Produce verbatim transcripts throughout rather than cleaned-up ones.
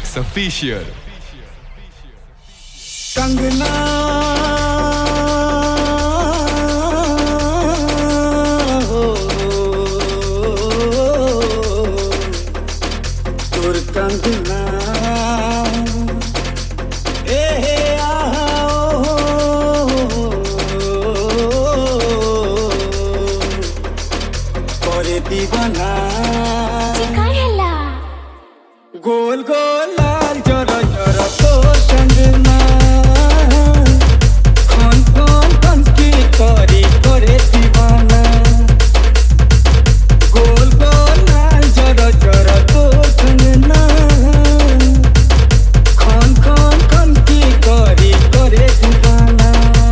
Remix Official. कंगना तोर कंगना ए हे आओ करे दीवाना गोल गोल लाल जरा जरा तोर कंगना कौन कौन कौन की करी करे दीवाना गोल गोल लाल जरा जरा तोर कंगना कौन कौन कौन की करी करे दीवाना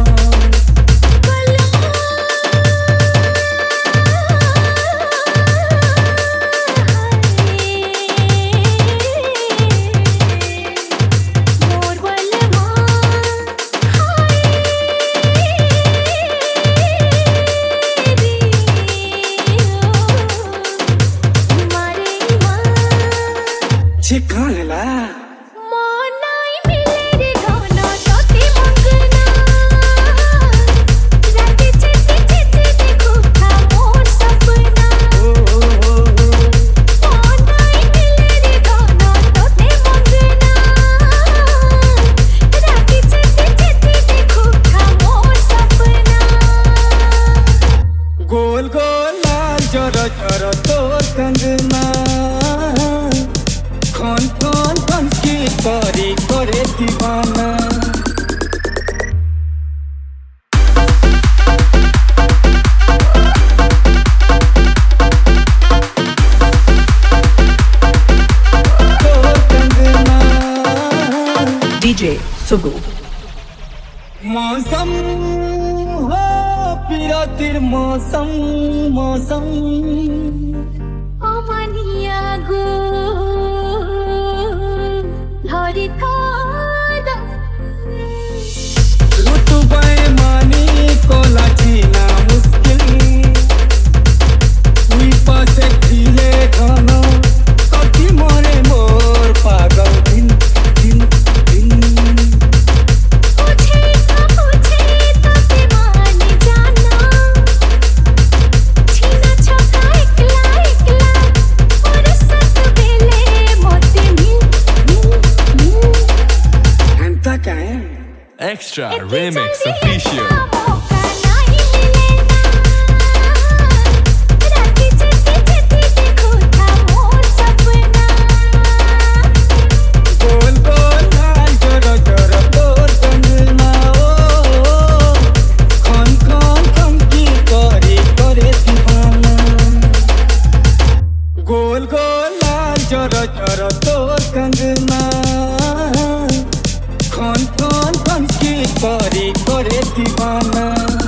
छिकाला मोनाई मिले रे गाना तोते मंगना रात चिते चिते देखो था मोर सपना मोनाई मिले रे गाना तोते मंगना रात चिते चिते देखो था मोर सपना गोल गोल लाल जरा जरा तोर कंगना कौन कौन कौन की करी करे दीवाना तोर कंगना D J Sugu. मौसम हो पिरतिर मौसम मौसम अमनिया गो धरि थादा रुतबे मानी कोला जीना मुश्किल हुई पासे खिले खाना कभी मोरे मोर पागल दिन दिन दिन पूछे तो पूछे तो ते मान जाना छीना छका एकला एकला और सत बेले मोते मिल मिल मिल हंता क्या है Extra Remix Official. मौका नहीं मिलेगा रात चिते चिते देखो था मोर सपना गोल गोल लाल जरा जरा तोर कंगना ओ कौन कौन कौन की करी करे दीवाना गोल गोल लाल जरा जरा तोर कंगना कौन कौन कौन की करी करे दीवाना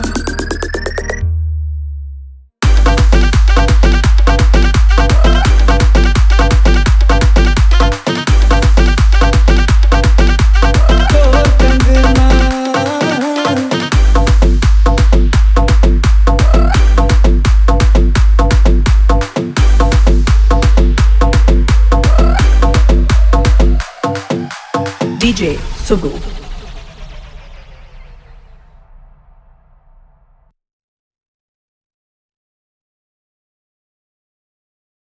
तोर कंगना D J Sugu.